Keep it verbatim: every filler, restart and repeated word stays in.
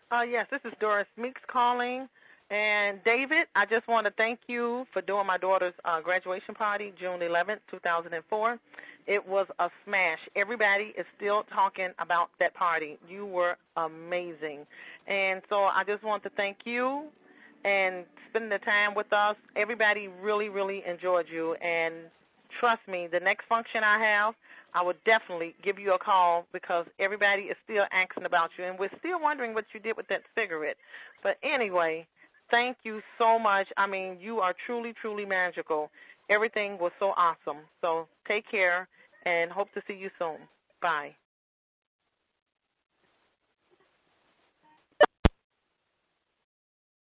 Uh, yes, this is Doris Meeks calling. And David, I just want to thank you for doing my daughter's uh, graduation party, June eleventh, two thousand four. It was a smash. Everybody is still talking about that party. You were amazing. And so I just want to thank you and spending the time with us. Everybody really, really enjoyed you. And trust me, the next function I have, I would definitely give you a call because everybody is still asking about you, and we're still wondering what you did with that cigarette. But anyway, thank you so much. I mean, you are truly, truly magical. Everything was so awesome. So take care and hope to see you soon. Bye.